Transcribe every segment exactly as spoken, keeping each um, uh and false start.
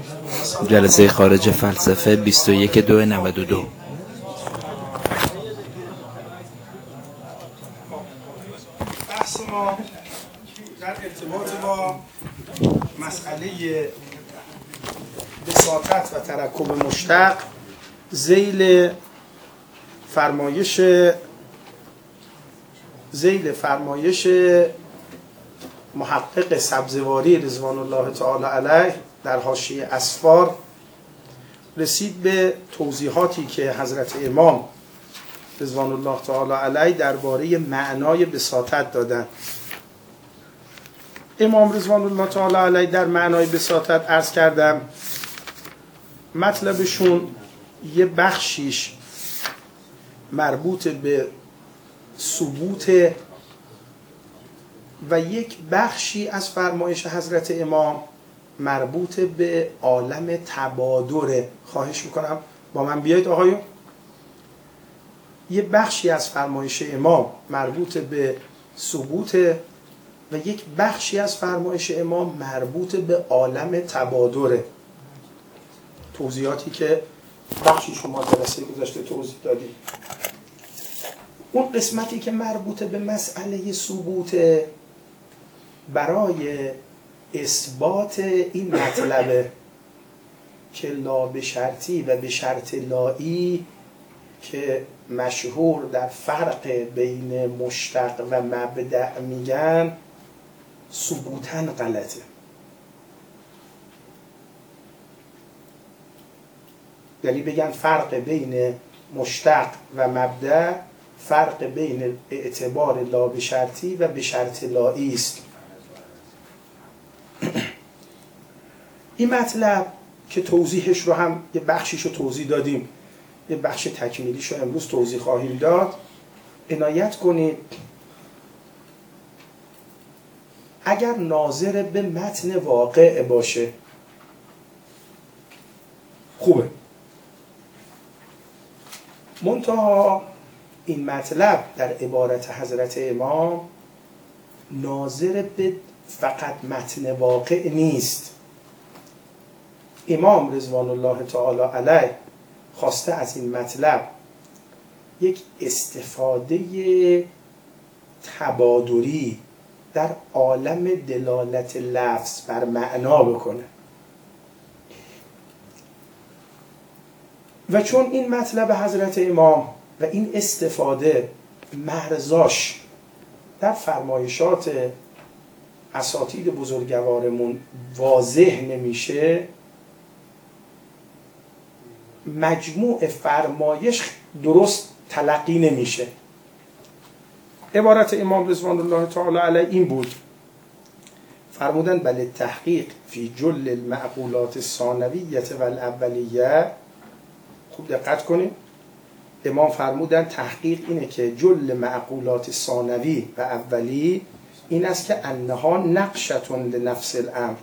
جلسه خارج فلسفه بیست و یک دو نود و دو. بحث ما در ارتباط با مسئله بساطت و ترکب مشتق ذیل فرمایش ذیل فرمایش محقق سبزواری رضوان الله تعالی علیه در حاشیه اسفار رسید به توضیحاتی که حضرت امام رضوان الله تعالی علیه درباره معنای بساطت دادن. امام رضوان الله تعالی علیه در معنای بساطت عرض کردم مطلبشون یه بخشیش مربوط به ثبوت و یک بخشی از فرمایش حضرت امام مربوط به عالم تبادره. خواهش میکنم با من بیایید آقایون. یه بخشی از فرمایش امام مربوط به ثبوت و یک بخشی از فرمایش امام مربوط به عالم تبادره. توضیحاتی که بخشی شما جلسه گذشته توضیح دادید. اون قسمتی که مربوط به مسئله ثبوت برای اثبات این مطلبه که لا به شرطی و به شرط لایی که مشهور در فرق بین مشتق و مبدأ میگن ثبوتاً غلطه. یعنی بگن فرق بین مشتق و مبدأ فرق بین اعتبار لا به شرطی و به شرط لایی است. این مطلب که توضیحش رو هم یه بخشیش رو توضیح دادیم، یه بخش تکمیلیش رو امروز توضیح خواهیم داد. عنایت کنید اگر ناظر به متن واقع باشه خوبه، منتها این مطلب در عبارت حضرت امام ناظر به فقط متن واقع نیست. امام رضوان الله تعالی علیه خواسته از این مطلب یک استفاده تبادری در عالم دلالت لفظ بر معنا بکنه و چون این مطلب حضرت امام و این استفاده مرزاش در فرمایشات اساتید بزرگوارمون واضح نمیشه، مجموع فرمایش درست تلقی نمیشه. عبارت امام رضوان الله تعالی علیه این بود، فرمودن بل تحقیق فی جل المعقولات الثانویه و الاولیه. خوب دقت کنید، امام فرمودن تحقیق اینه که جل معقولات ثانوی و اولی این است که انها نقشتون لنفس الامر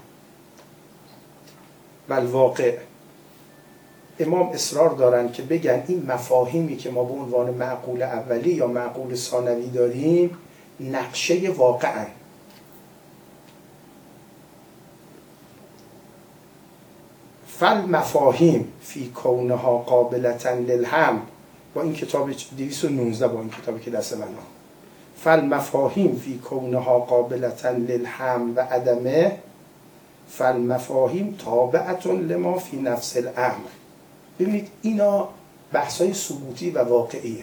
و الواقع. امام اصرار دارن که بگن این مفاهیمی که ما به عنوان معقول اولی یا معقول ثانوی داریم نقشه واقعن. فالمفاهیم فی کونها قابلتا للهم، با این کتاب دویست و نوزده، با این کتابی که دست من ها، فالمفاهیم فی کونها قابلتا للهم و عدمه فالمفاهیم تابعتون لما فی نفس الامر. ببینید اینا بحثای ثبوتی و واقعیه.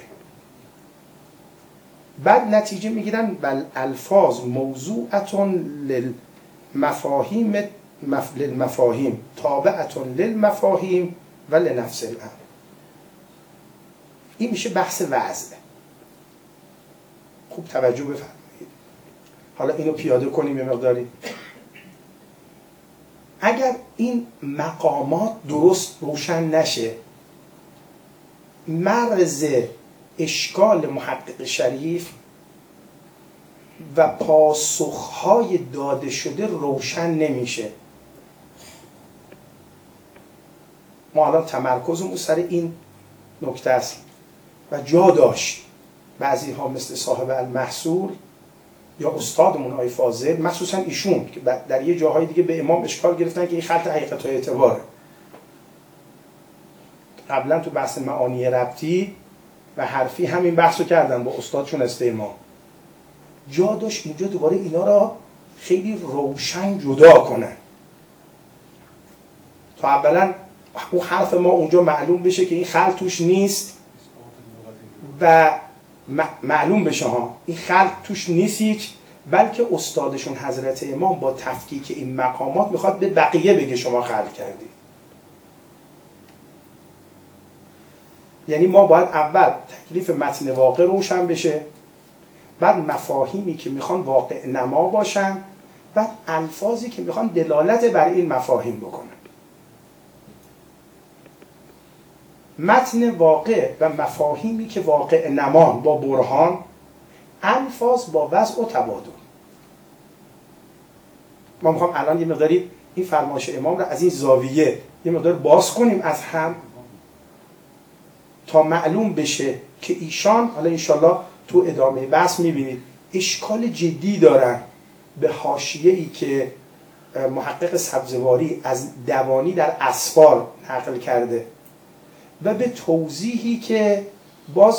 بعد نتیجه میگیرن بل الفاظ موضوعتون للمفاهیم مف... للمفاهیم تابعتون للمفاهیم و لنفس الامر. این میشه بحث وضع. خوب توجه بفرمایید. حالا اینو پیاده کنیم یه مقداری. اگر این مقامات درست روشن نشه، مرز اشکال محقق شریف و پاسخهای داده شده روشن نمیشه. ما الان تمرکزمون سر این نکته است و جا داشت بعضی ها مثل صاحب المحصول یا استادمون آقای فاضل، مخصوصا ایشون که در یه جاهای دیگه به امام اشکال گرفتن که این خط حقیقت و اعتباره. قبلا تو بحث معانی ربطی و حرفی همین بحثو کردن با استادشون استیمان، جا داشت اینجا دوباره اینا را خیلی روشن جدا کنن تا اولا اون حرف ما اونجا معلوم بشه که این خلط توش نیست و معلوم بشه ها این خلط توش نیست هیچ، بلکه استادشون حضرت امام با تفکیک این مقامات میخواد به بقیه بگه شما خلط کردید. یعنی ما باید اول تکلیف متن واقع روشن بشه، بعد مفاهیمی که میخوان واقع نما باشن، بعد الفاظی که میخوان دلالت بر این مفاهیم بکنن. متن واقع و مفاهیمی که واقع نمان با برهان، الفاظ با وضع و تبادل. ما میخوام الان یه مقداری این فرمایش امام را از این زاویه یه مقدار باز کنیم از هم تا معلوم بشه که ایشان، حالا انشالله تو ادامه بحث میبینید، اشکال جدی دارن به حاشیه‌ای که محقق سبزواری از دوانی در اسفار نقل کرده و به توضیحی که باز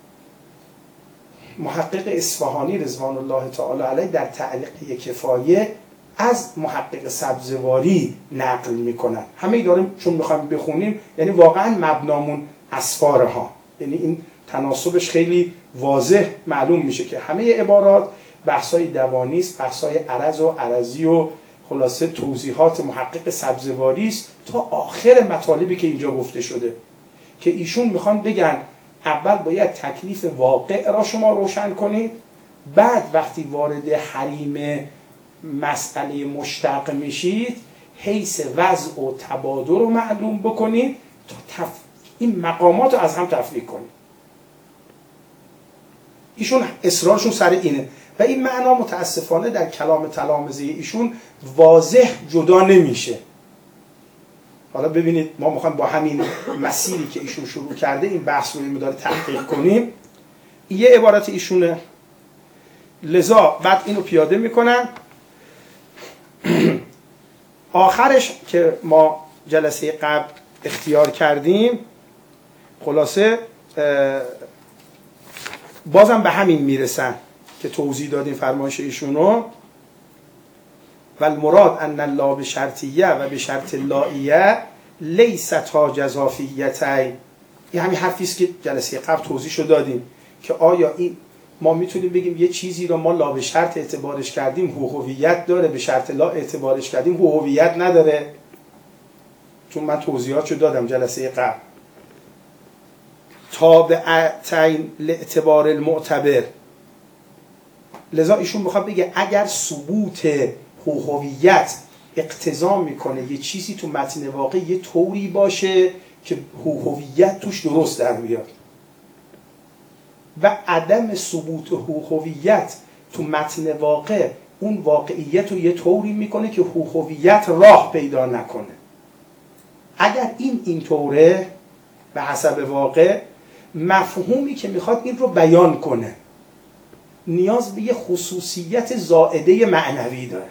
محقق اصفهانی رضوان الله تعالی علیه در تعلیق کفایه از محقق سبزواری نقل میکنن. همه ای داریم چون میخوایم بخونیم، یعنی واقعا مبنامون اسفاره ها، یعنی این تناسبش خیلی واضح معلوم میشه که همه عبارات بحثای دوانی است، بحثای عرض و عرضی و خلاصه توضیحات محقق سبزواری است تا آخر مطالبی که اینجا گفته شده، که ایشون میخوان بگن اول باید تکلیف واقع را شما روشن کنید، بعد وقتی وارد حریم مسئله مشتق میشید حیث وضع و تبادر رو معلوم بکنید تا تف... این مقامات رو از هم تفریق کنید. ایشون اصرارشون سر اینه و این معنا متاسفانه در کلام تلامذه ایشون واضح جدا نمیشه. حالا ببینید ما میخوایم با همین مسیری که ایشون شروع کرده این بحث رو این مدار تحقیق کنیم. یه عبارت ایشونه، لذا بعد اینو پیاده میکنن. آخرش که ما جلسه قبل اختیار کردیم خلاصه بازم به همین میرسن که توضیح دادیم فرمایش ایشونو، و المراد ان الله بشرطیه و بشرط لاییه لیستا جزافیتین. این همین حرفی است که جلسه قبل توضیحشو دادیم که آیا این ما میتونیم بگیم یه چیزی رو ما لا به شرط اعتبارش کردیم هویت داره، به شرط لا اعتبارش کردیم هویت نداره؟ چون من توضیحاتشو دادم جلسه قبل. تابعتین لاعتبار المعتبر. لذا ایشون میخواد بگه اگر ثبوت هویت اقتضا میکنه یه چیزی تو متن واقع یه طوری باشه که هویت توش درست در بیاد و عدم ثبوت هویت تو متن واقع اون واقعیت رو یه طوری میکنه که هویت راه پیدا نکنه، اگر این اینطوره به حسب واقع مفهومی که میخواد این رو بیان کنه نیاز به یه خصوصیت زائده معنوی داره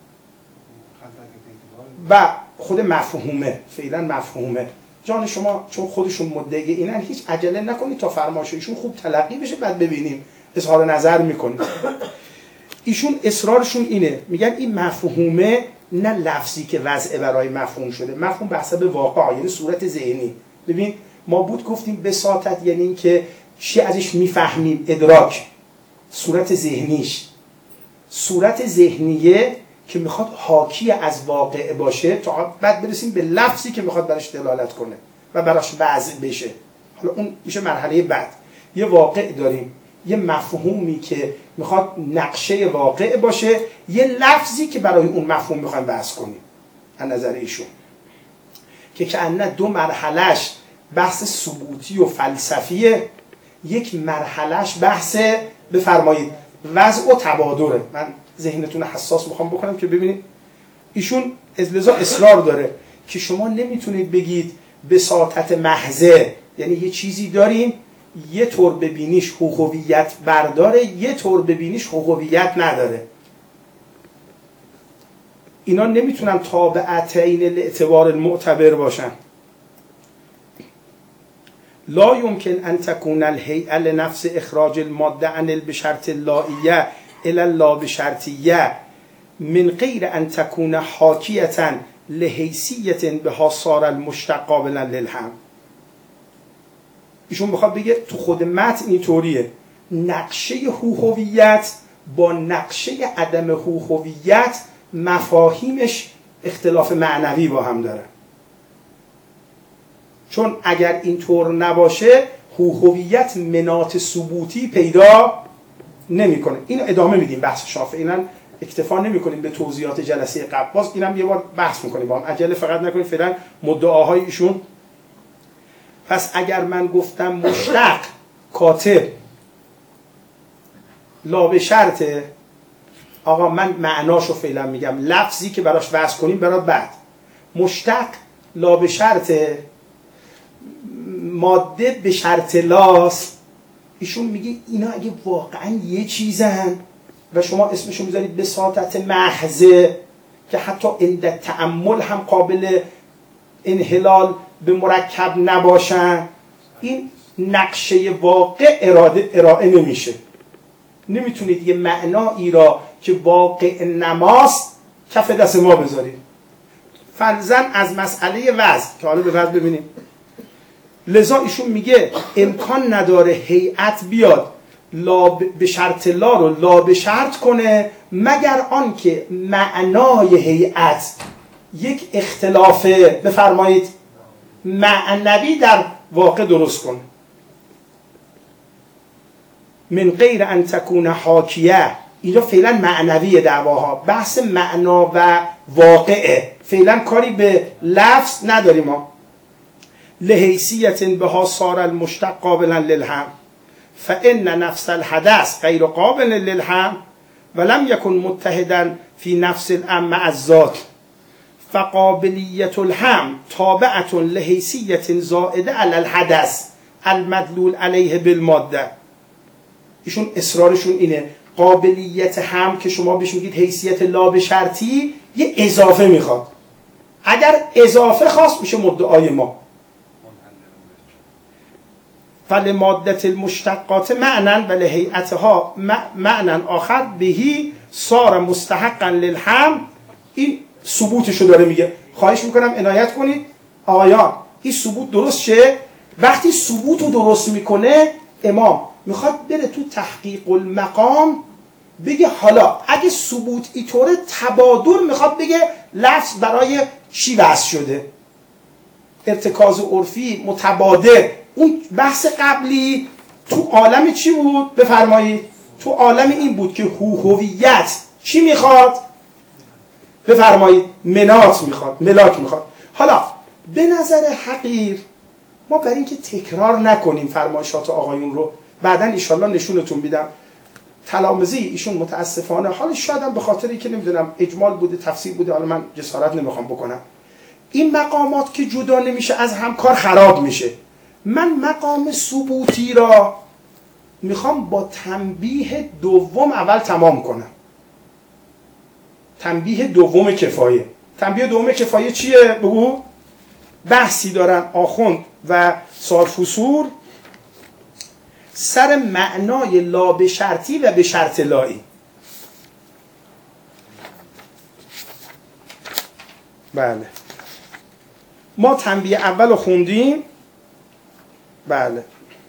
و خود مفهومه فعلا مفهومه جان شما چون خودشون مدعی اینن هیچ عجله نکنید تا فرمایششون خوب تلقی بشه بعد ببینیم اظهار نظر میکنید. ایشون اصرارشون اینه، میگن این مفهومه نه لفظی که وضع برای مفهوم شده، مفهوم به حسب واقع یعنی صورت ذهنی. ببین ما بود گفتیم بساطت یعنی این که چی ازش میفهمیم، ادراک، صورت ذهنیش، صورت ذهنیه که میخواد حاکی از واقع باشه تا بعد برسیم به لفظی که میخواد براش دلالت کنه و براش وضع بشه. حالا اون میشه مرحله بعد. یه واقع داریم، یه مفهومی که میخواد نقشه واقع باشه، یه لفظی که برای اون مفهوم میخوایم بحث کنیم از نظر ایشون که کأنه دو مرحلهش بحث ثبوتی و فلسفیه، یک مرحلهش بحث بفرمایید وضع و تبادره. من ذهنتون حساس میخوام بکنم که ببینید ایشون از لذا اصرار داره که شما نمیتونید بگید بساطت محضه، یعنی یه چیزی داریم یه طور ببینیش حقوقیت برداره، یه طور ببینیش حقوقیت نداره. اینا نمیتونن تابعتین الاعتبار المعتبر باشن. لا يمكن ان تكون الهيئه لنفس اخراج الماده عن بشرط اللائيه الى اللابشرطيه من غیر ان تكون حاکیه لحیثیه بها صار المشتق قابلا للهم. ایشون بخواد بگه تو خود متن اینطوریه، نقشه هویت با نقشه عدم هویت مفاهیمش اختلاف معنوی با هم داره. چون اگر اینطور نباشه هویت مناط ثبوتی پیدا نمیکنه. اینو ادامه میدیم بحث شافعی، اینا اکتفا نمیکنیم به توضیحات جلسه قبل، باز اینم یه بار بحث میکنیم با هم، عجله فقط نکنیم فعلا مدعاهای ایشون. پس اگر من گفتم مشتق کاتب لا به شرطه، آقا من معناشو فعلا میگم، لفظی که براش وضع کنیم برات بعد. مشتق لا به شرطه، ماده به شرط لاست. ایشون میگه اینا اگه واقعا یه چیزن و شما اسمشو میذارید بساطت محضه که حتی عند تأمل هم قابل انحلال به مرکب نباشن، این نقشه واقع اراده ارائه نمیشه. نمیتونید یه معنایی را که واقع نماست کف دست ما بذارید. فرضاً از مسئله وضع که حالا به وضع ببینیم، لذا ایشون میگه امکان نداره هیئت بیاد لا به شرط لا رو لا به شرط کنه مگر آن که معنای هیئت یک اختلاف بفرمایید معنوی در واقع درست کنه. من غیر ان تکون حاکیه، اینجا فعلا معنوی دعواها، بحث معنا و واقعه، فعلا کاری به لفظ نداریم ما. لحیثیت بها صار المشتق قابلا للهم فان نفس الحدث غیر قابل للهم ولم يكن متحدا في نفس الامر مع الذات فقابلیت الهم تابعة لحیثیت زائده علی الحدث المدلول علیه بالماده. ایشون اصرارشون اینه قابلیت هم که شما بهش میگید حیثیت لا به شرطی یه اضافه میخواد. اگر اضافه خواست میشه مدعای ما. فلمادة المشتقات معنا و لهیئتها معنا آخر بهی صار مستحقا للهم. این ثبوتشو داره میگه. خواهش میکنم عنایت کنید آقایان، این ثبوت درست شه. وقتی ثبوت رو درست میکنه امام میخواد بره تو تحقیق المقام بگه حالا اگه ثبوت اینطوره تبادل میخواد بگه لفظ برای چی وضع شده، ارتکاز عرفی متبادل. اون بحث قبلی تو عالم چی بود؟ بفرمایید. تو عالم این بود که هویت چی میخواد؟ بفرمایید منات میخواد، ملاک میخواد. حالا به نظر حقیر ما برای اینکه تکرار نکنیم فرمایشات آقایون رو بعداً انشالله نشونتون میدم. تلامذه ایشون متاسفانه حالا شاید هم به خاطری که نمیدونم اجمال بوده تفسیر بوده، حالا من جسارت نمیخوام بکنم، این مقامات که جدا نمیشه از هم کار خراب میشه. من مقام ثبوتی را میخوام با تنبیه دوم اول تمام کنم. تنبیه دوم کفایه. تنبیه دوم کفایه چیه؟ بگو. بحثی دارن آخوند و سالفسور سر معنای لا به شرطی و به شرط لایی. بله ما تنبیه اول رو خوندیم، بله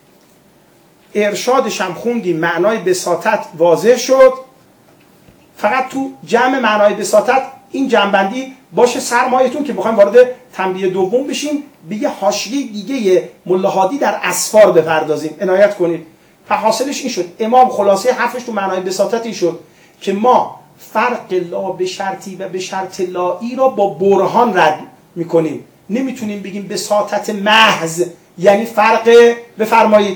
ارشادش هم خوندیم، معنای بساطت واضح شد. فقط تو جمع معنای بساطت این جمع‌بندی باشه سرمایتون که بخوایم وارد تنبیه دوم بشیم، بگه حاشیه دیگه ملا هادی در اسفار بپردازیم. عنایت کنید. حاصلش این شد، امام خلاصه حرفش تو معنای بساطت این شد که ما فرق لا به شرطی و به شرط لایی را با برهان رد میکنیم. نمیتونیم بگیم بساطت محض یعنی فرق بفرمایید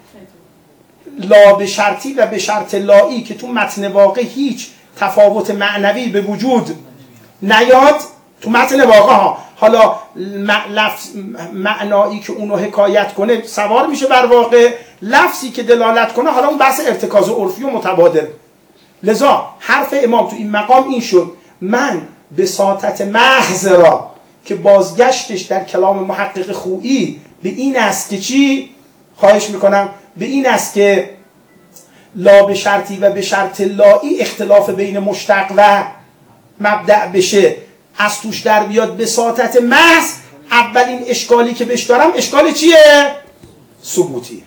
لا به شرطی و به شرط لایی که تو متن واقع هیچ تفاوت معنوی به وجود نیاد. تو متن واقع ها حالا لفظ معنایی که اونو حکایت کنه سوار میشه بر واقع، لفظی که دلالت کنه حالا اون بحث ارتکاز عرفی و متبادل. لذا حرف امام تو این مقام این شد من بساطت محض را که بازگشتش در کلام محقق خویی به این است که چی؟ خواهش میکنم به این است که لا به شرطی و به شرط لایی اختلاف بین مشتق و مبدأ بشه، از توش در بیاد بساطت محض. اولین اشکالی که بهش دارم اشکال چیه؟ ثبوتی.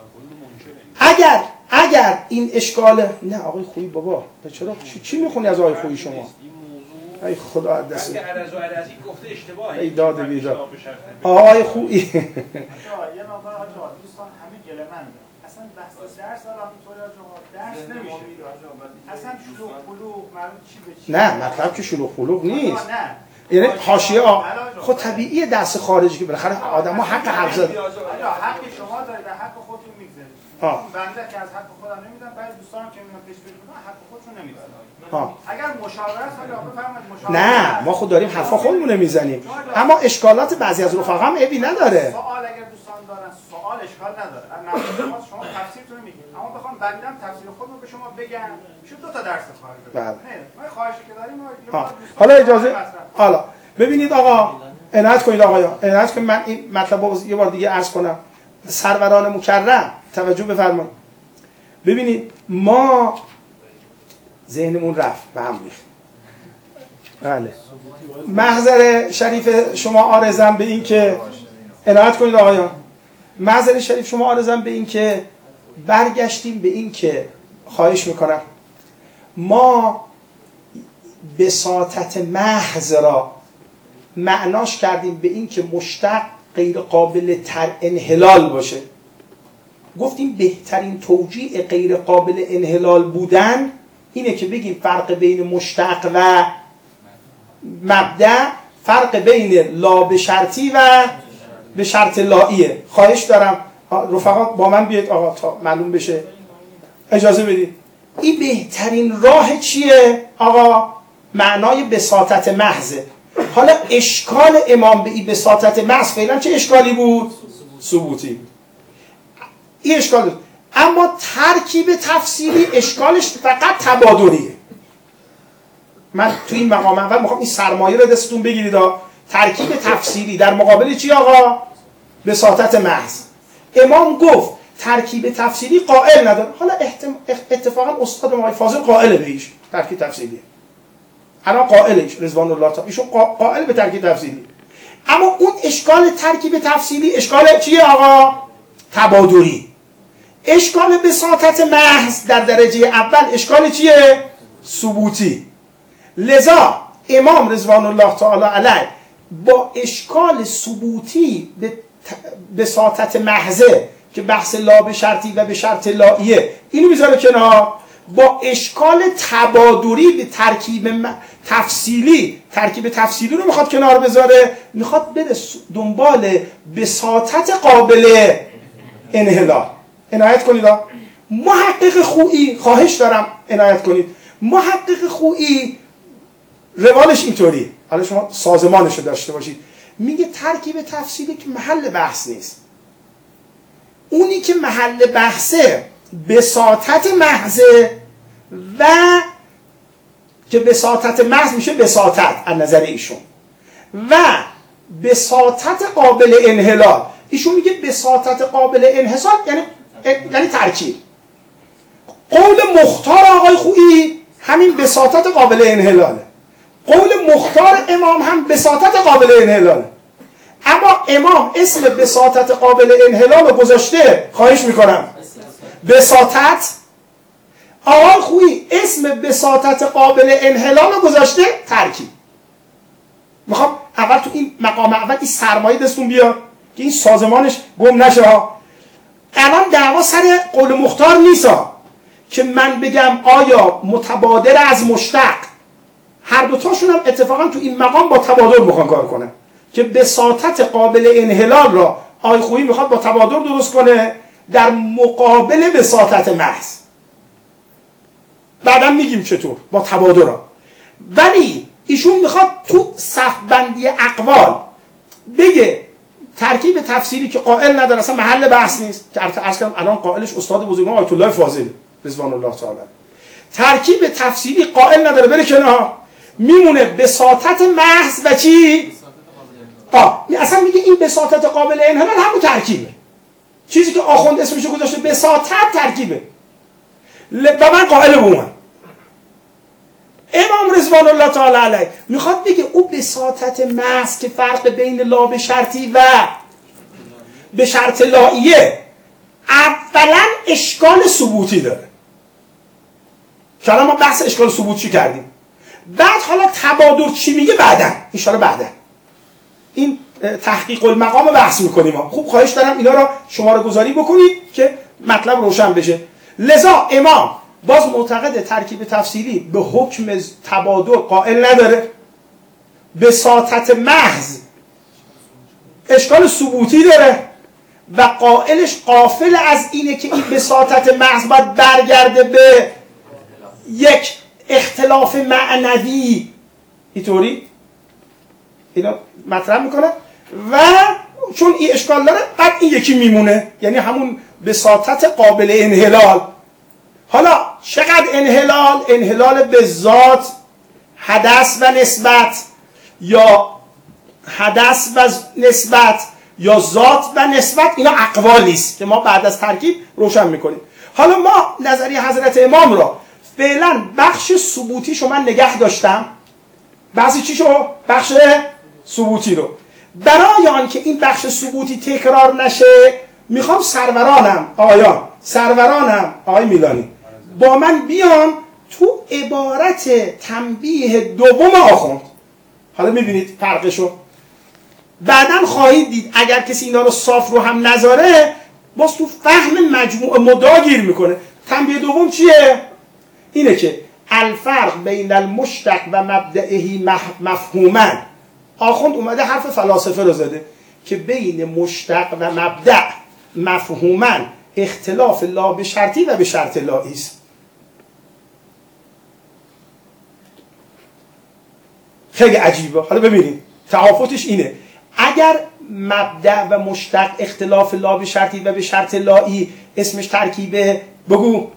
اگر اگر این اشکال نه آقای خویی بابا چرا چی, چی میخونی از آقای خویی شما؟ ای خدا دست اگه عرض و عرضی گفته اشتباهه. ای داد بیداد آقای خویی یه مقدار آقا دوستان همه گلمنده اصلا بحث درس دارم اینطوری آقا درس نمیشه اصلا شلوغ خلوق معلوم چی به چی. نه مطلب که شلوغ خلوغ نیست، نه یعنی حاشیه خود طبیعیه درس خارجی که بالاخره آدم‌ها حق حرف زدن. حق شما دارید در حق خودتون میگذارید. بنده که از حق خودم نمیدم، بعضی دوستانم که میان پیش بری کنن حق خودشون نمیدن. اگر مشاورت حالا بفرمایید مشاورت. نه ما خود داریم حرفا خودمون میزنیم، اما اشکالات بعضی از رفقا هم عیبی نداره. سوال اگر دوستان دارن سوال اشکال نداره. اما شما تفسیرتون میگید، اما بخوام بندم تفسیر خودمو به شما بگم شد دو تا درس خواهید. بله. ما خواهشی که داریم حالا اجازه حالا ببینید آقا عنایت کنید آقایان عنایت کنید من این مطلب رو یه بار دیگه عرض کنم. سروران مکرم توجه بفرمایید. ببینید ما ذهنمون رفت به هم ریخت. بله محضر شریف شما عارضم به این که عنایت کنید آقایان محضر شریف شما عارضم به این که برگشتیم به این که خواهش میکنم ما بساطت محض را معناش کردیم به این که مشتق غیر قابل تر انحلال باشه. گفتیم بهترین توجیه غیر قابل انحلال بودن اینه که بگیم فرق بین مشتق و مبدأ فرق بین لا به شرطی و به شرط لاییه. خواهش دارم رفقا با من بیاید آقا تا معلوم بشه اجازه بدید. این بهترین راه چیه آقا؟ معنای بساطت محضه. حالا اشکال امام به این بساطت محض فعلا چه اشکالی بود؟ ثبوتی. این اشکال بود. اما ترکیب تفسیری اشکالش فقط تبادلیه. من تو این مقام اول میخوام این سرمایه رو دستتون بگیرید. ترکیب تفسیری در مقابل چی آقا؟ بساطت محض. امام گفت ترکیب تفسیری قائل نداره. حالا اتفاقا استاد آقای فاضل قائل بهش ترکیب تفسیریه. الان قائلش رضوان الله تعالی ایشون قائل به ترکیب تفسیری. اما اون اشکال ترکیب تفسیری اشکال چیه آقا؟ تبادلی. اشکال بساطت محض در درجه اول اشکال چیه؟ ثبوتی. لذا امام رضوان الله تعالی علیه با اشکال ثبوتی به بساطت محضه که بحث لا به شرطی و به شرط لاییه اینو میذاره کنار، با اشکال تبادری به ترکیب تفصیلی ترکیب تفصیلی رو میخواد کنار بذاره، میخواد بره دنبال بساطت قابل انحلال. عنایت کنید محقق خویی خواهش دارم عنایت کنید. محقق خویی روالش اینطوری، حالا شما سازمانش رو داشته باشید، میگه ترکیب تفصیلی که محل بحث نیست. اونی که محل بحثه بساطت محضه و که بساطت محض میشه بساطت از نظر ایشون و بساطت قابل انحلال. ایشون میگه بساطت قابل انحصار یعنی یعنی ترکیب. قول مختار آقای خویی همین بساطت قابل انحلاله. قول مختار امام هم بساطت قابل انحلاله. اما امام اسم بساطت قابل انحلال رو گذاشته، خواهش میکنم بساطت. آقای خویی اسم بساطت قابل انحلال رو گذاشته ترکیب. میخوام اول تو این مقام اول این سرمایه دستون بیاد که این سازمانش گم نشه ها. الان دعوا سر قول مختار نیست که من بگم آیا متبادر از مشتق. هر دوتاشون هم اتفاقا تو این مقام با تبادر میخوان کار کنن که بساطت قابل انحلال را آقای خویی میخواد با تبادر درست کنه در مقابل بساطت محض. بعدا میگیم چطور با تبادر را. ولی ایشون میخواد تو صف بندی اقوال بگه ترکیب تفسیری که قائل نداره، اصلا محل بحث نیست که اصلا الان قائلش استاد بزرگوار آیت الله فاضل رضوان الله تعالی، ترکیب تفسیری قائل نداره بره کنار، میمونه بساطت محض و چی؟ آه اصلا میگه این بساطت قابل انحلال همون ترکیبه، چیزی که آخوند اسمشو گذاشته بساطت ترکیبه و من قائل بومم. امام رضوان الله تعالی علیه میخواد بگه او بساطت محض که فرق بین لا به شرطی و به شرط لاییه اولا اشکال ثبوتی داره که الان ما بحث اشکال ثبوتی کردیم، بعد حالا تبادر چی میگه بعدن ان شاء الله، بعدن این تحقیق المقام بحث میکنیم ها. خوب خواهش دارم اینا رو شماره گذاری بکنید که مطلب روشن بشه. لذا امام باز معتقد ترکیب تفسیری به حکم تبادر قائل نداره، بساطت محض اشکال ثبوتی داره و قائلش غافل از اینه که این بساطت محض باید برگرده به یک اختلاف معنوی. اینطوری اینا مطرح میکنه و چون این اشکال داره بعد این یکی میمونه، یعنی همون بساطت قابل انحلال. حالا چقدر انحلال؟ انحلال به ذات، حدث و نسبت، یا حدث و نسبت، یا ذات و نسبت، اینا اقوالی است که ما بعد از ترکیب روشن میکنیم. حالا ما نظریه حضرت امام را فعلا بخش ثبوتیشو من نگه داشتم، بعضی چیشو بخش ثبوتی رو، برای آن که این بخش ثبوتی تکرار نشه میخوام سرورانم آیان سرورانم آقای میلانی با من بیان تو عبارت تنبیه دوم آخوند. حالا میبینید فرقشو بعداً خواهید دید. اگر کسی اینا رو صاف رو هم نذاره باز تو فهم مجموع مدعا گیر میکنه. تنبیه دوم چیه؟ اینه که الفرق بین المشتق و مبدعه مفهوما. آخوند اومده حرف فلاسفه رو زده که بین مشتق و مبدع مفهوما اختلاف لا به شرطی و به شرط لایی است. خیلی عجیبه. حالا ببینید تفاوتش اینه، اگر مبدع و مشتق اختلاف لا به شرطی و به شرط لایی اسمش ترکیبه، بگو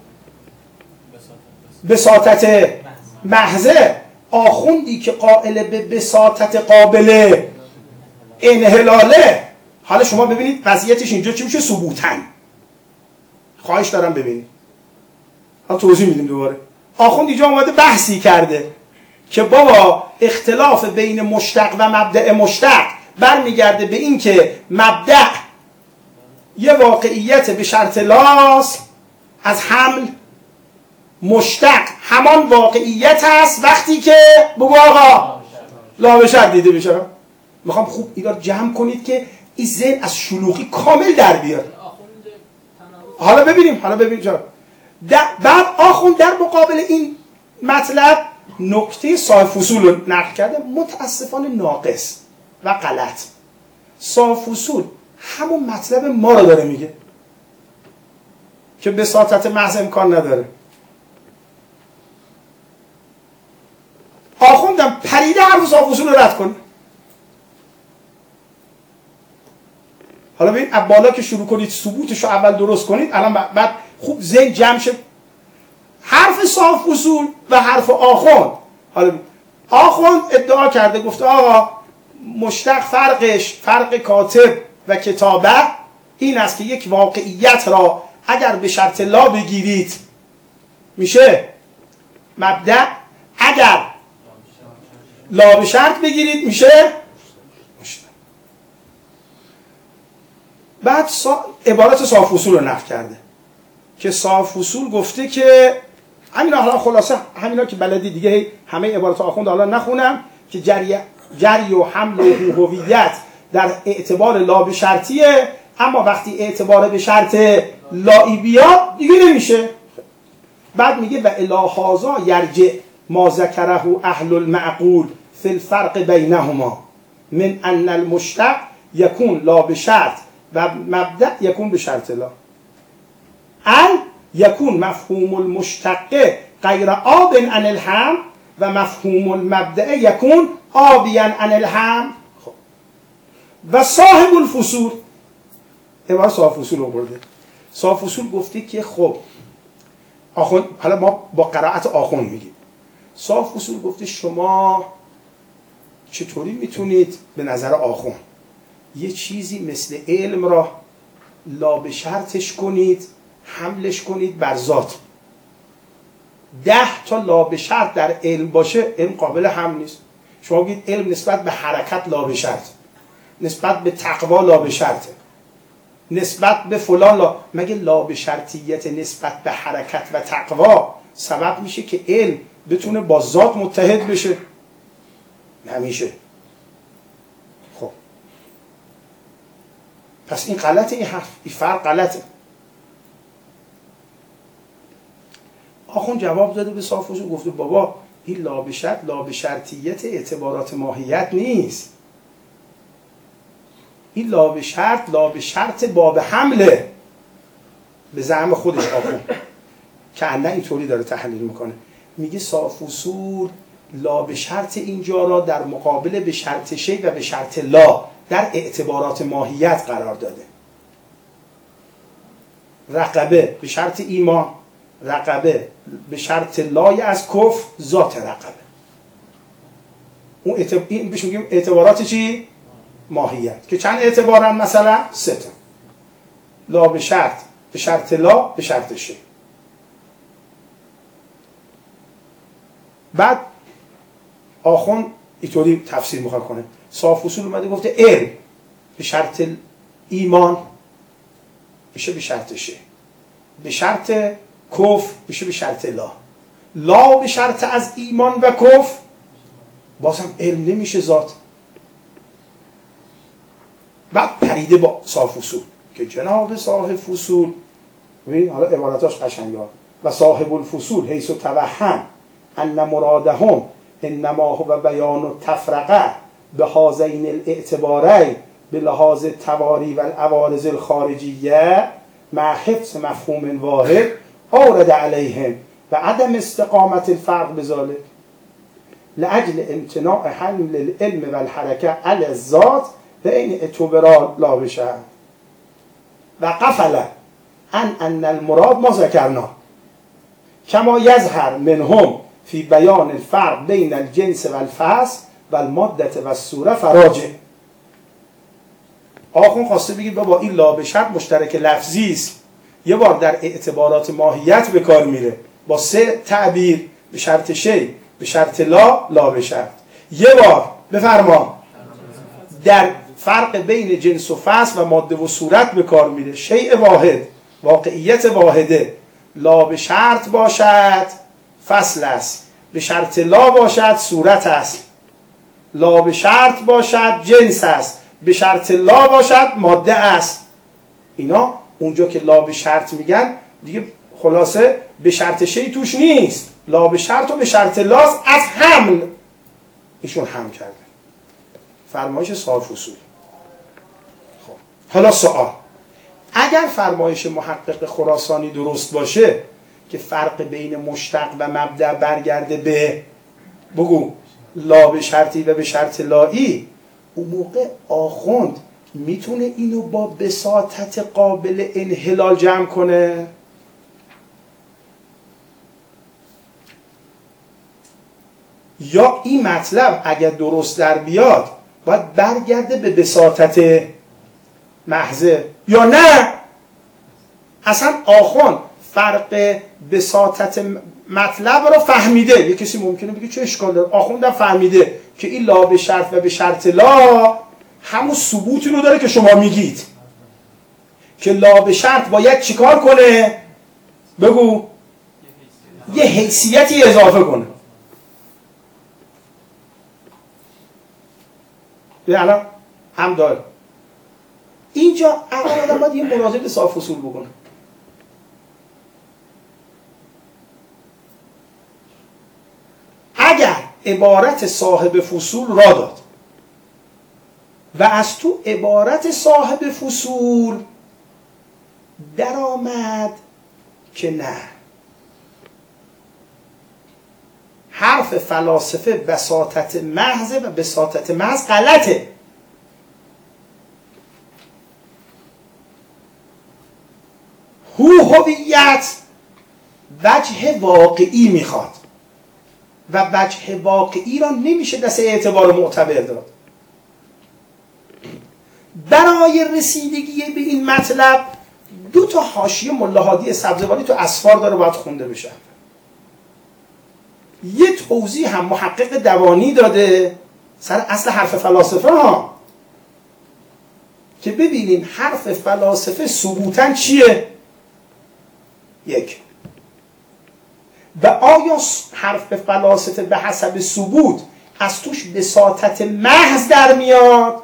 بساطت محضه، آخوندی که قائل به بساطت قابل انحلاله. حالا شما ببینید وضعیتش اینجا چی میشه؟ ثبوتن. خواهش دارم ببینید، حالا توضیح میدیم دوباره. آخوند اینجا اومده بحثی کرده که بابا اختلاف بین مشتق و مبدع مشتق برمیگرده به این که مبدع یه واقعیت به شرط لاس از حمل، مشتق همان واقعیت هست وقتی که بگو آقا لا به شرط دیده بشه. میخوام خوب اینا جمع کنید که این ذهن از شلوغی کامل در بیاد. حالا ببینیم حالا ببینیم جا. بعد آخوند در مقابل این مطلب نکته صاحب فصول رو نقل کرده، متاسفانه ناقص و غلط. صاحب فصول همون مطلب ما رو داره میگه که بساطت محض امکان نداره. آخوندم پریده حرف صاحب فصول رو رد کنه. حالا ببین بالا که شروع کنید ثبوتش رو اول درست کنید، الان بعد خوب ذهن جمع شه. حرف صاحب فصول و حرف آخوند. حالا آخوند ادعا کرده گفته آقا مشتق فرقش فرق کاتب و کتابه این است که یک واقعیت را اگر به شرط لا بگیرید میشه مبدع، اگر لا به شرط بگیرید میشه مشتق. بعد سا... عبارت صاحب فصول رو نقل کرده که صاحب فصول گفته که همینا، حالا خلاصه همینا که بلدی دیگه همه عبارات آخوند حالا نخونم که جری جری و حمل و هویت در اعتبار لا به شرطیه، اما وقتی اعتبار به شرط لایی بیاد دیگه نمیشه. بعد میگه و الهازا یرجع ما ذکره اهل المعقول فی الفرق بینهما من ان المشتق یکون لا به شرط و مبدع یکون به شرط لا. ال یکون مفهوم المشتق غیر آب عن الهم و مفهوم المبدأ یکون آبیاً عن الهم. خب و صاحب الفصول، عبارت صاحب فصول رو برده. صاحب فصول گفته که خب آخوند، حالا ما با قرائت آخوند میگیم، صاحب فصول گفته شما چطوری میتونید به نظر آخوند یه چیزی مثل علم را لابه شرطش کنید، حملش کنید بر ذات. ده تا لابه شرط در علم باشه، علم قابل حمل نیست. شما بگید علم نسبت به حرکت لابه شرط، نسبت به تقوا لابه شرطه، نسبت به فلان لا... مگه لابه شرطیت نسبت به حرکت و تقوا سبب میشه که علم بتونه با ذات متحد بشه؟ نمیشه. خب پس این غلطه، این حرف، این فرق غلطه. آخون جواب داده به صاحب فصول، گفته بابا این لابه شرط لابه شرطیت اعتبارات ماهیت نیست، این لابه شرط لابه شرط باب حمله. به زعم خودش آخون که اندن اینطوری داره تحلیل میکنه، میگه صاحب فصول لابه شرط اینجا را در مقابل به شرط شی و به شرط لا در اعتبارات ماهیت قرار داده. رقبه به شرط ایمان، رقبه به شرط لای از کفر، ذات رقبه. اون اعتب... این بهش میگیم اعتبارات چی؟ ماهیت، که چند اعتبارن؟ مثلا سه تا. لا به شرط، به شرط لا، به شرط شی. بعد آخون اینطوری تفسیر میخواد کنه، صاحب فصول اومده گفته علم به شرط ایمان میشه به شرط شی، به شرط کفر میشه به شرط لا، لا به شرط از ایمان و کفر بازم علم نمیشه ذات. بعد پریده با صاحب فصول که جناب صاحب فصول، ببین حالا عبارتاش قشنگه، و صاحب الفصول حیث توهم ان مرادهم انما هو بیان التفرقه به هذین الاعتبارین به لحاظ تواری و العوارض الخارجیه مع حفظ مفهوم واحد اورد علیهم و عدم استقامت الفرق بذلك لاجل امتناع حمل العلم و الحرکه علی الذات و این اعتبار لا بشه و قفل ان ان المراد ما ذکرنا کما یظهر منهم فی بیان الفرق بین الجنس و الفصل و الماده و الصوره فراجع. آخون خواسته بگید بابا این لا به شرط مشترک لفظی است، یه بار در اعتبارات ماهیت به کار میره با سه تعبیر، به شرط شی، به شرط لا، لا به شرط. یه بار بفرما در فرق بین جنس و فصل و ماده و صورت به کار میره، شیء واحد، واقعیت واحده، لا به شرط باشد فصل است، به شرط لا باشد صورت است، لا به شرط باشد جنس است، به شرط لا باشد ماده است. اینا اونجا که لا به شرط میگن دیگه خلاصه به شرط شی توش نیست، لا به شرط و به شرط لاست از حمل ایشون هم کرده. فرمایش صاحب فصول. خب حالا سوال، اگر فرمایش محقق خراسانی درست باشه که فرق بین مشتق و مبدأ برگرده به بگو لا به شرطی و به شرط لایی، اون موقع آخوند میتونه اینو با بساطت قابل انحلال جمع کنه؟ یا این مطلب اگر درست در بیاد باید برگرده به بساطت محضه؟ یا نه اصلا آخوند فرق بساطت مطلب رو فهمیده؟ یه کسی ممکنه بگه چه اشکال داره، آخوندم فهمیده که این لا به شرط و به شرط لا همون ثبوتی رو داره که شما میگید که لا به شرط باید چیکار کنه؟ بگو یه حیثیتی اضافه کنه. به الان هم داره اینجا اول آدم باید یه مراجعه به صاحب فصول بکنه. اگر عبارت صاحب فصول را داد و از تو عبارت صاحب فصول در آمد که نه حرف فلاسفه بساطت محض و بساطت محض غلطه. هو هویت وجه واقعی میخواد و وجه واقعی را نمیشه دست اعتبار معتبر داد. برای رسیدگی به این مطلب دو تا حاشیه ملا هادی سبزواری تو اسفار داره باید خونده بشه. یه توضیح هم محقق دوانی داده سر اصل حرف فلاسفه ها که ببینین حرف فلاسفه ثبوتاً چیه؟ یک. و آیا حرف فلاسفه به حسب ثبوت از توش بساطت محض در میاد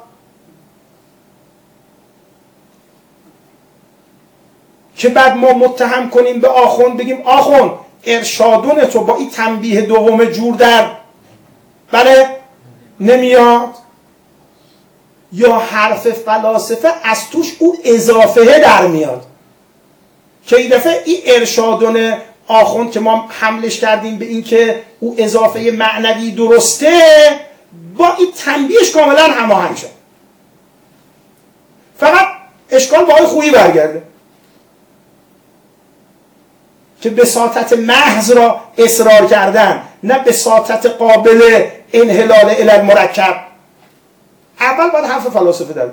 که بعد ما متهم کنیم به آخوند بگیم آخوند ارشادون تو با این تنبیه دوم جور در بله نمیاد؟ یا حرف فلاسفه از توش او اضافه در میاد که این دفعه این ارشادون آخوند که ما حملش کردیم به این که او اضافه معنوی درسته با این تنبیهش کاملا هماهنگ شد. فقط اشکال با آقای خویی برگرده که بساطت محض را اصرار کردن، نه بساطت قابل انحلال الی المرکب. اول باید حرف فلاسفه در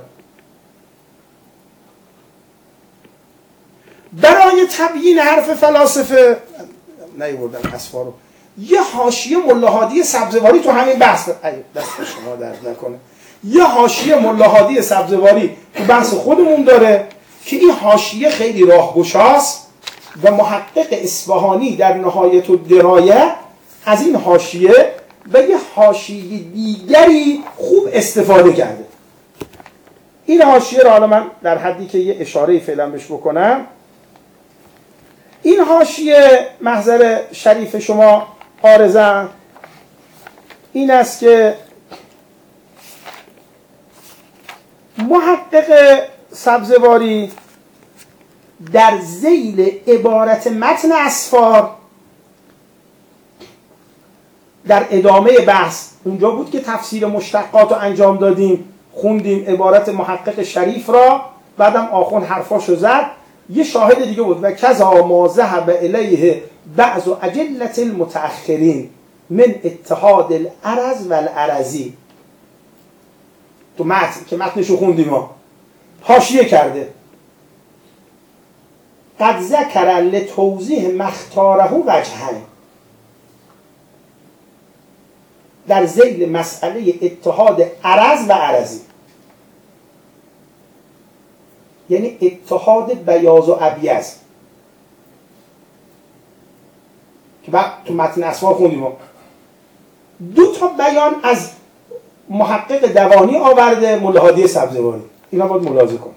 برای تبیین حرف فلاسفه نیوردم اسفارو. یه حاشیه ملا هادی سبزواری تو همین بحث دست شما درد نکنه، یه حاشیه ملا هادی سبزواری تو بحث خودمون داره که این حاشیه خیلی راهگشاست و محقق اصفهانی در نهایت الدرایه از این حاشیه و یه حاشیه دیگری خوب استفاده کرده. این حاشیه را حالا من در حدی که یه اشاره فعلا بهش بکنم، این حاشیه محضر شریف شما عارضاً این است که محقق سبزواری در ذیل عبارت متن اسفار در ادامه بحث اونجا بود که تفسیر مشتقات رو انجام دادیم، خوندیم عبارت محقق شریف را، بعدم آخوند حرفاشو زد. یه شاهد دیگه بود و کذا ما ذهب الیه بعض اجلة المتأخرین من اتحاد العرض و العرضی. تو متن که متنشو خوندیم ما حاشیه کرده قد ذکر لتوضیح مختاره وجهین در ذیل مسئله اتحاد عرض و عرضی، یعنی اتحاد بیاض و ابیض که بعد تو متن اسفار خوندیم. دو تا بیان از محقق دوانی آورده ملا هادی سبزواری، اینا باید ملاحظه کن.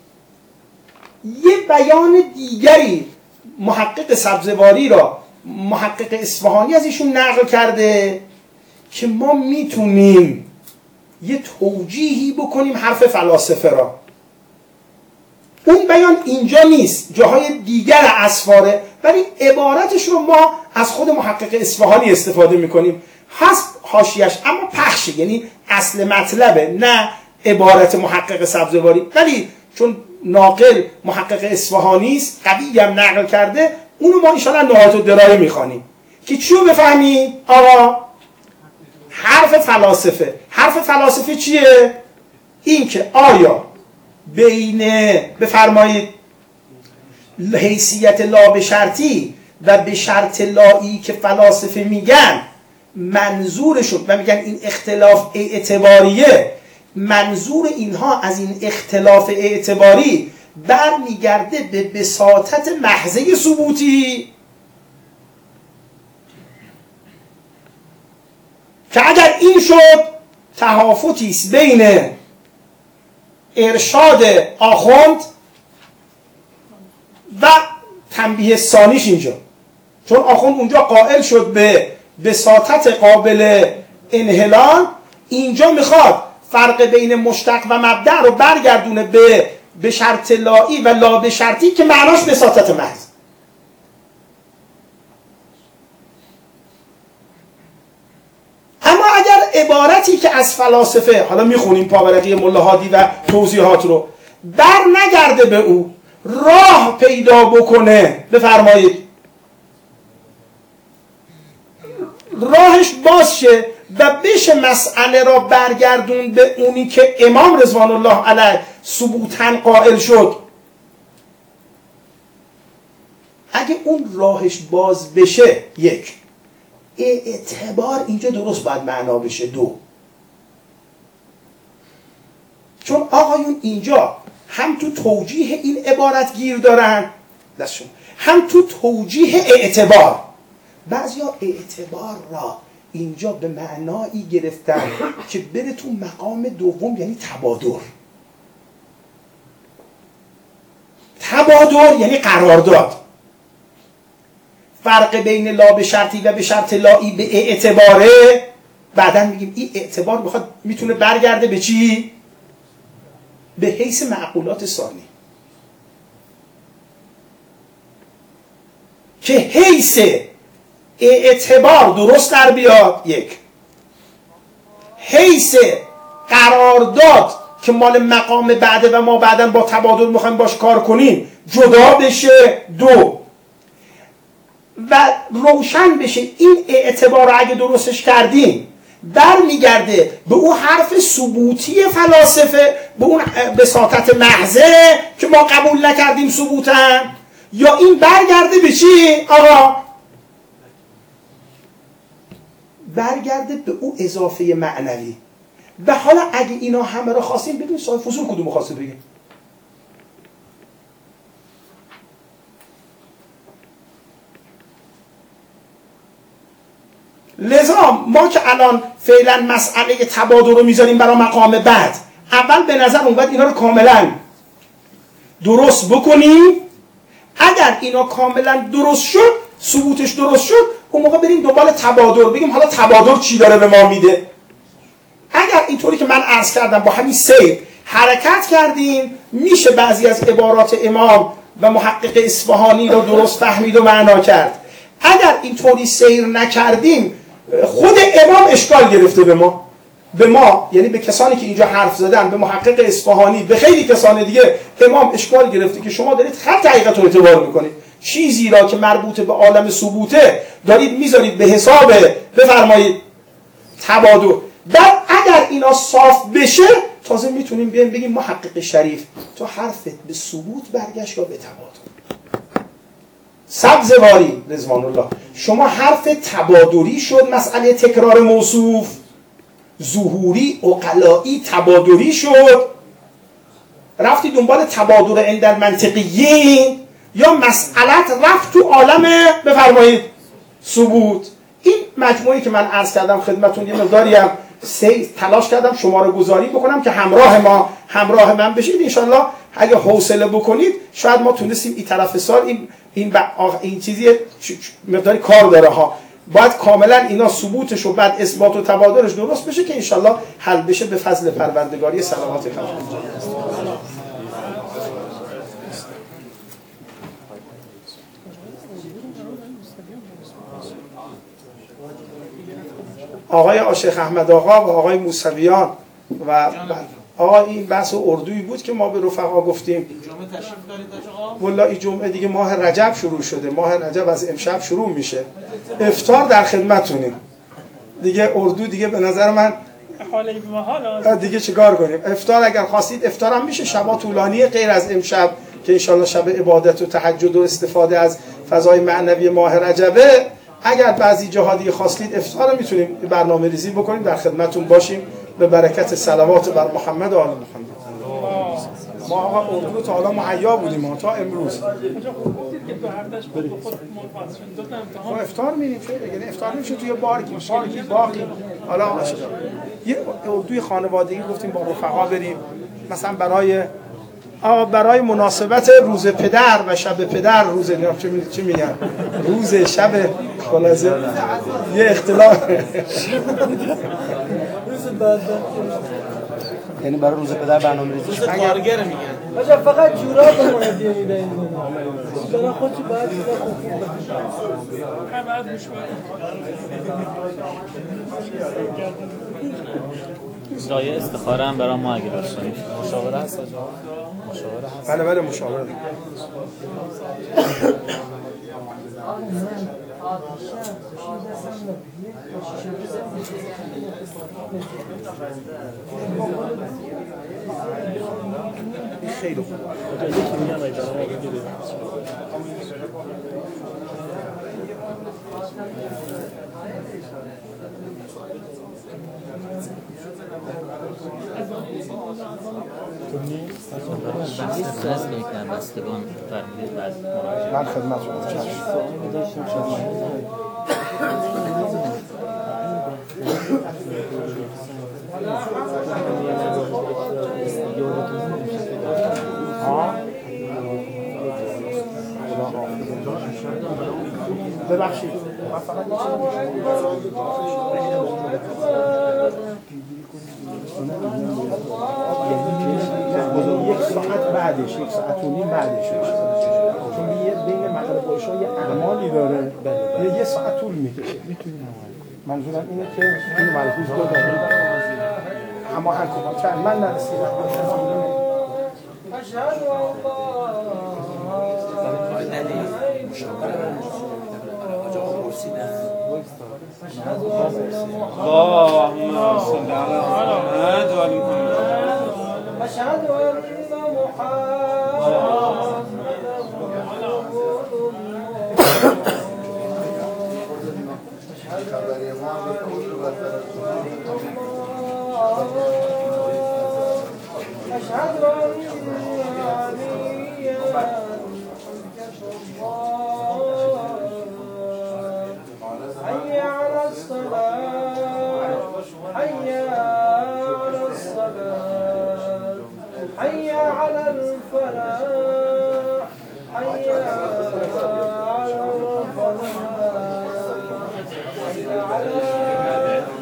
یه بیان دیگری محقق سبزواری را محقق اصفهانی از ایشون نقل کرده که ما میتونیم یه توجیهی بکنیم حرف فلاسفه را. اون بیان اینجا نیست، جاهای دیگر اسفاره، ولی عبارتش رو ما از خود محقق اصفهانی استفاده میکنیم. هست حاشیه‌اش اما پخشه، یعنی اصل مطلبه نه عبارت محقق سبزواری، ولی چون ناقل محقق اصفهانی است قوی هم نقل کرده، اونو ما انشاءالله نهایت الدرایه میخوانیم که چیو بفهمیم؟ آقا حرف فلاسفه. حرف فلاسفه چیه؟ این که آیا بین بفرمایید حیثیت لا به شرطی و به شرط لایی که فلاسفه میگن منظورشون و میگن این اختلاف اعتباریه، منظور اینها از این اختلاف اعتباری برمیگرده به بساطت محضه ثبوتی که اگر این شد تهافتی است بین ارشاد آخوند و تنبیه ثانیش اینجا، چون آخوند اونجا قائل شد به بساطت قابل انحلال، اینجا میخواد فرق بین مشتق و مبدأ رو برگردونه به به شرط لایی و لا به شرطی که معناش بساطت محض. عبارتی که از فلاسفه، حالا میخونیم پاورقی ملا هادی و توضیحات رو، بر نگرده به او راه پیدا بکنه، بفرمایید راهش باز شه و بشه مسئله را برگردون به اونی که امام رضوان الله علیه ثبوتاً قائل شد. اگه اون راهش باز بشه، یک، اعتبار اینجا درست باید معنا بشه. دو، چون آقایون اینجا هم تو توجیه این عبارت گیر دارن دستشون، هم تو توجیه اعتبار. بعضیا اعتبار را اینجا به معنایی گرفتن که بره تو مقام دوم، یعنی تبادر. تبادر یعنی قرارداد. فرق بین لا به شرطی و به شرط لایی به اعتباره. بعداً میگیم این اعتبار بخواد میتونه برگرده به چی؟ به حیث معقولات ثانی، که حیث اعتبار درست در بیاد. یک، حیث قرارداد که مال مقام بعده و ما بعداً با تبادل میخوایم باش کار کنیم جدا بشه. دو، و روشن بشه این اعتبار رو اگه درستش کردیم برمیگرده به اون حرف ثبوتی فلاسفه، به اون بساطت محضه که ما قبول نکردیم ثبوتاً، یا این برگرده به چی؟ آقا برگرده به اون اضافه معنوی. و حالا اگه اینا همه رو خواستیم، ببین صاحب فضول کدوم خواسته بگیم. لذا ما که الان فعلا مسئله تبادل رو میذاریم برای مقام بعد، اول به نظر اومد اینا رو کاملا درست بکنیم. اگر اینا کاملا درست شد، ثبوتش درست شد، اون موقع بریم دنبال تبادل، بگیم حالا تبادل چی داره به ما میده. اگر اینطوری که من عرض کردم با همین سیر حرکت کردیم، میشه بعضی از عبارات امام و محقق اصفهانی رو درست فهمید و معنا کرد. اگر اینطوری سیر نکردیم، خود امام اشکال گرفته به ما به ما یعنی به کسانی که اینجا حرف زدن، به محقق اصفهانی، به خیلی کسان دیگه، امام اشکال گرفته که شما دارید خط حقیقت رو اعتبار میکنید، چیزی را که مربوط به عالم ثبوته دارید میذارید به حساب بفرمایید تبادل. بعد اگر اینا صاف بشه، تازه میتونیم بیایم بگیم محقق شریف تو حرفت به ثبوت برگشت یا به تبادل. سبزواری رضوان الله، شما حرف تبادلی شد، مسئله تکرار موصوف، ظهوری عقلائی تبادلی شد، رفتی دنبال تبادل عند المنطقیین، یا مسئلت رفت تو عالم بفرمایید ثبوت. این مجموعی که من عرض کردم خدمتون، یه مقداری هم سه تلاش کردم شماره گذاری بکنم که همراه ما همراه من بشید. انشالله اگه حوصله بکنید شاید ما تونستیم این طرف سال این این, این چیزی مقداری کار داره ها، باید کاملا اینا ثبوتش و بعد اثبات و تبادلش درست بشه که انشالله حل بشه به فضل پروردگاری. صلوات خدا. آقای شیخ احمد آقا و آقای موسویان و آقا این بحث اردویی بود که ما به رفقا گفتیم. والله این جمعه دیگه ماه رجب شروع شده، ماه رجب از امشب شروع میشه، افطار در خدمتونیم دیگه. اردو دیگه به نظر من دیگه چیکار کنیم. افطار اگر خواستید افطار هم میشه، شبا طولانی غیر از امشب که انشالله شب عبادت و تهجد و استفاده از فضای معنوی ماه رجبه. اگر بعضی جاها دیگه خواستید افطار رو میتونیم برنامه ریزی بکنیم، در خدمتون باشیم به برکت صلوات بر محمد و آل محمد. ما آقا اردو تا حالا مهیا بودیم تا امروز. ما افطار میریم فعلا، یعنی افطار نمیشه توی بارکی پارکی باقی. حالا یه اردوی خانوادگی گفتیم با رفقا بریم، مثلا برای آقا برای مناسبت روز پدر و شب پدر، روز چی میگن روز شب خلاصه یه اختلاف روز بعد یعنی برای روز پدر برنامه‌ریزی روز کارگر میگن. بچا فقط جوراب به ما هدیه میدن. برای خودت باید بعد گوش جای استخاره هم برای ما اگه باشیم. مشاوره هست آجا؟ مشاوره هست؟ بله بله مشاوره. خیلی خوب. بحث از که در بستگان فرمودید بعد من خدمت شما سوالی داشتیم شما ببخشید من فقط یک ساعت بعدش یک ساعت و نیم بعدش چون بین مغرب و عشا یه اعمالی داره یه ساعت طول میکشه. منظورم اینه که این ملحوظ رو داریم اما هر کمال چند من نرسیدم اشهد اللهم صل على محمد وعلى محمد. أشهد أن أشهد حي على الصلاة حي على الصلاة حي على الفلاح حي على الفلاح حي على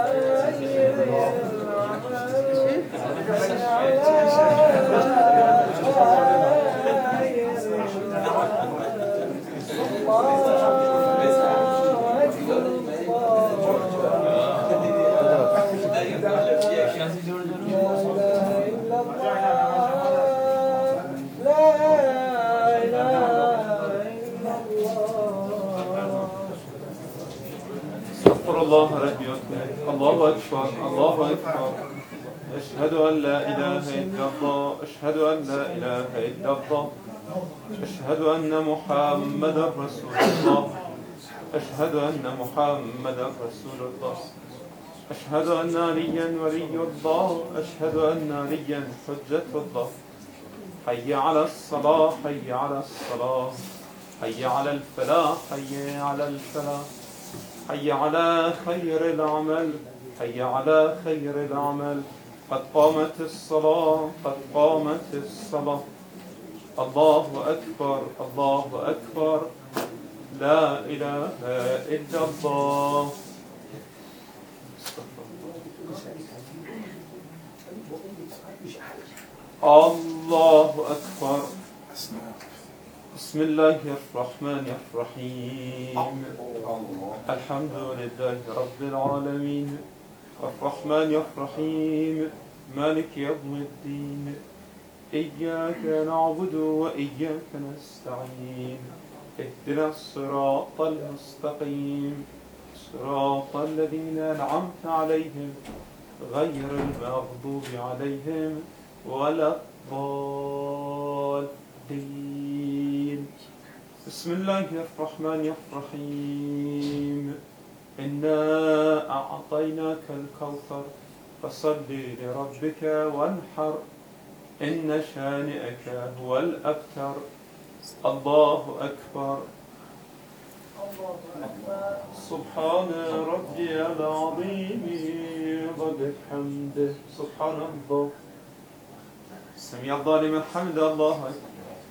الله ربي الله أكبر الله أكبر أشهد أن لا إله إلا الله أشهد أن لا إله إلا الله أشهد أن محمدا رسول الله أشهد أن محمدا رسول الله أشهد أن عليا ولي الله أشهد أن عليا حجة الله حي على الصلاة حي على الصلاة حي على الفلاح حي على الفلاح حي على خير العمل حي على خير العمل قد قامت الصلاة قد قامت الصلاة الله أكبر الله أكبر لا إله إلا الله. الله أكبر. بسم الله الرحمن الرحيم الحمد لله رب العالمين الرحمن الرحيم مالك يوم الدين إياك نعبد وإياك نستعين اهدنا الصراط المستقيم صراط الذين أنعمت عليهم غير المغضوب عليهم ولا الضالين. بسم الله الرحمن الرحيم إنا أعطيناك الكوثر فصل لربك وانحر إن شانئك هو الأبتر. الله أكبر. سبحان ربي العظيم وبحمده سبحان الله. سمع الله لمن حمد الله أكبر.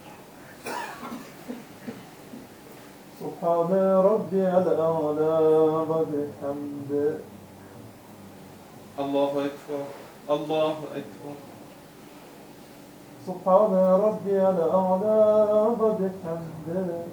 سبحان ربي الأعلى وبحمده. الله أكبر. الله أكبر. سبحان ربي الأعلى وبحمده.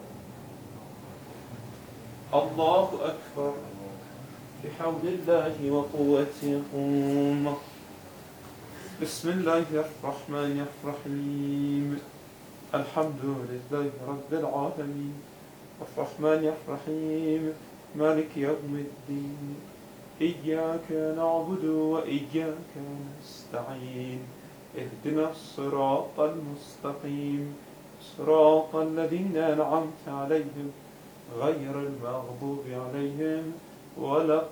الله أكبر. بحول الله وقوته قوم. بسم الله الرحمن الرحيم. الحمد لله رب العالمين الرحمن الرحيم مالك يوم الدين إياك نعبد وإياك نستعين اهدنا الصراط المستقيم صراط الذين أنعمت عليهم غير المغضوب عليهم ولا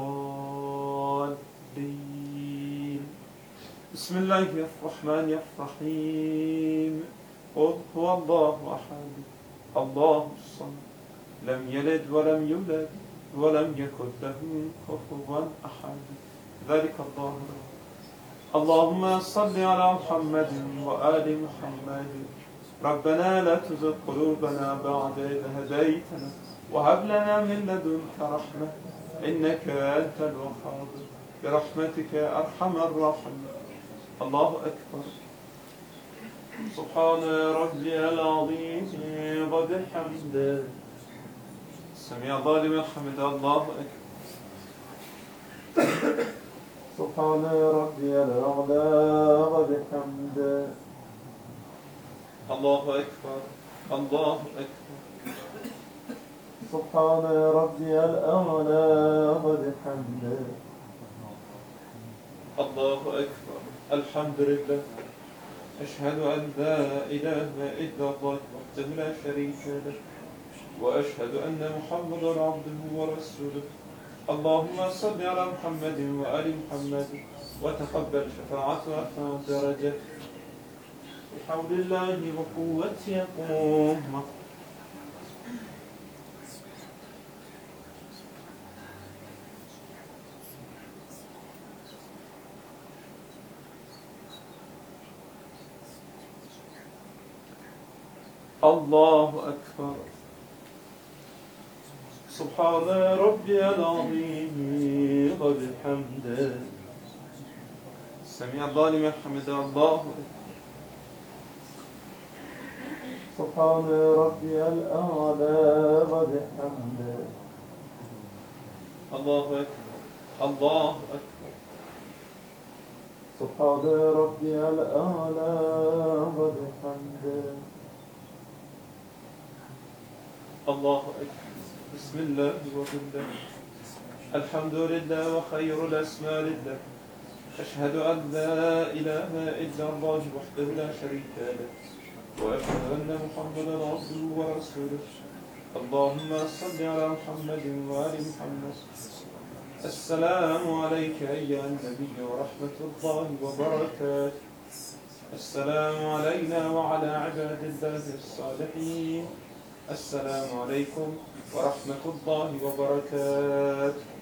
الضالين. بسم الله الرحمن الرحيم. قل هو الله أحد الله الصمد لم يلد ولم يولد ولم يكن له كفوا أحد. ذلك الله. اللهم صل على محمد وآل محمد. ربنا لا تزغ قلوبنا بعد إذ هديتنا وهب لنا من لدنك رحمة إنك أنت الوهاب برحمتك أرحم الراحمين. الله أكبر. سبحان ربي العظيم وبحمده. سمع الله لمن حمده. الله أكبر. سبحان ربي الأعلى وبحمده. الله أكبر. الله أكبر. سبحان ربي الأعلى وبحمده. الله أكبر. الحمد لله. أشهد أن لا إله إلا الله وحده لا شريك له وأشهد أن محمدا عبده ورسوله. اللهم صل على محمد وآل محمد وتقبل شفاعته وارفع درجته. بحول الله وقوته قوم. الله أكبر. سبحان ربي العظيم وبحمده. سمع الله لمن حمده. الله أكبر. سبحان ربي الأعلى وبحمده. الله أكبر. الله أكبر. سبحان ربي الأعلى وبحمده. الله أكبر. بسم الله وبالله. الحمد لله وخير الأسماء لله. أشهد أن لا إله إلا الله وحده لا شريك له وأشهد أن محمدا عبده ورسوله. اللهم صل على محمد وآل محمد. السلام عليك أيها النبي ورحمة الله وبركاته. السلام علينا وعلى عباد الله الصالحين. السلام عليكم ورحمة الله وبركاته.